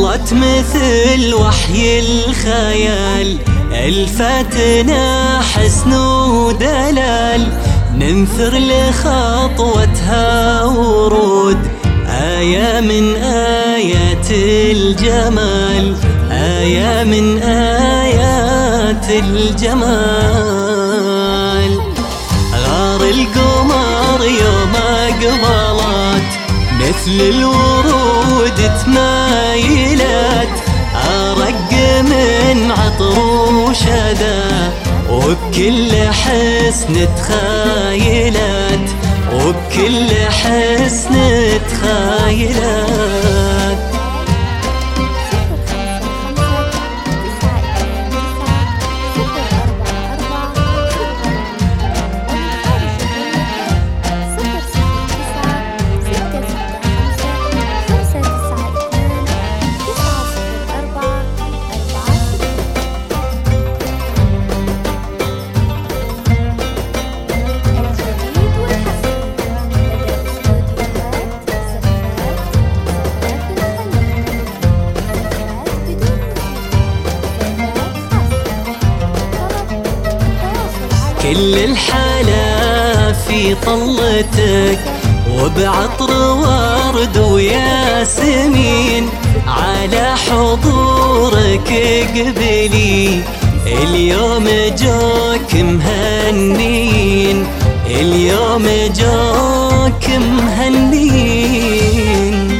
مرت مثل وحي الخيال، الفتنا حسن ودلال، ننثر لخطوتها ورود، آية من آيات الجمال، آية من آيات الجمال. غار القمر يوم أقبلت مثل الورود تمايلت، أرق من عطر وشذا وبكل حسن تخايلت، وبكل حسن تخايلت. كل الحلا في طلتك وبعطر ورد وياسمين، على حضورك قبلي اليوم جوك مهنين، اليوم جوك مهنين.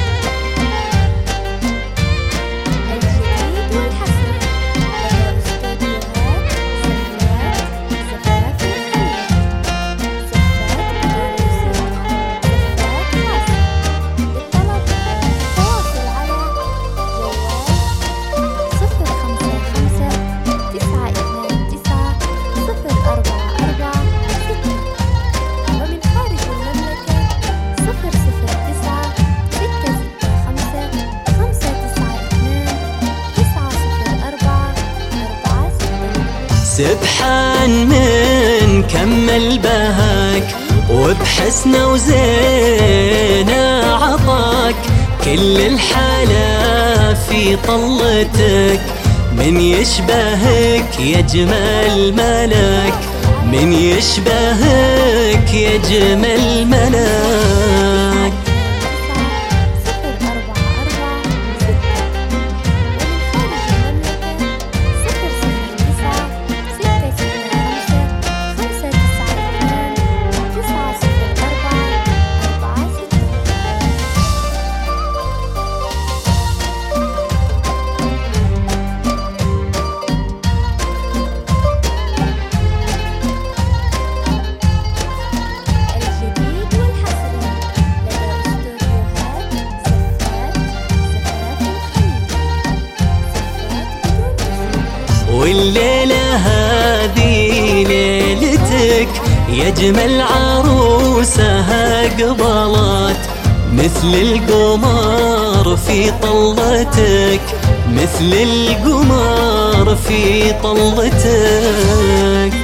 سبحان من كمل بهاك وبحسنه وزينه عطاك، كل الحلا في طلتك، من يشبهك يا جمال ملك، من يشبهك يا جمال ملك. والليلة هذه ليلتك يا جمال عروسها قبلت، مثل القمر في طلتك، مثل القمر في طلتك.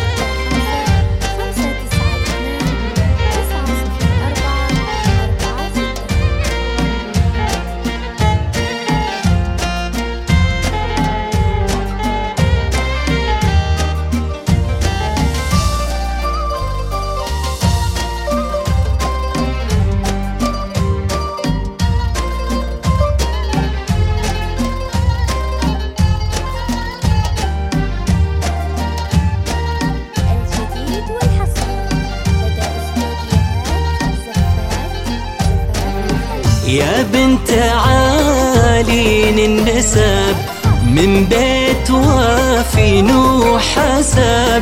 يا بنت عالين النسب من بيت وافي وحسب،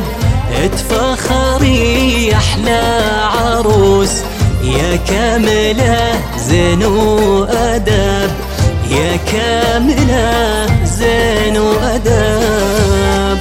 اتفخري احلى عروس يا كاملة زين وأدب، يا كاملة زين وأدب.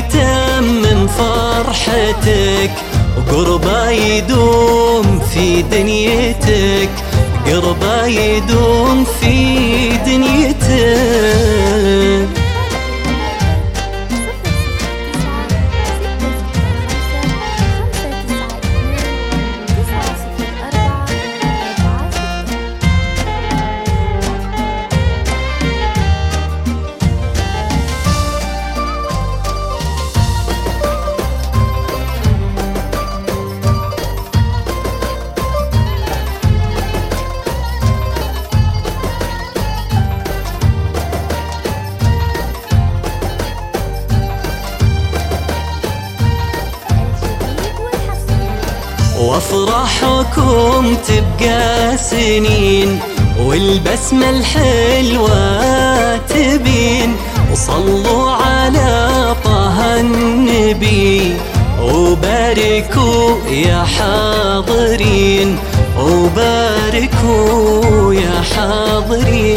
يتمم فرحتك، وقربه يدوم في دنيتك، قربه يدوم في دنيتك. وافراحكم تبقى سنين، والبسمة الحلوة تبين، وصلوا على طه النبي، وباركوا يا حاضرين، وباركوا يا حاضرين.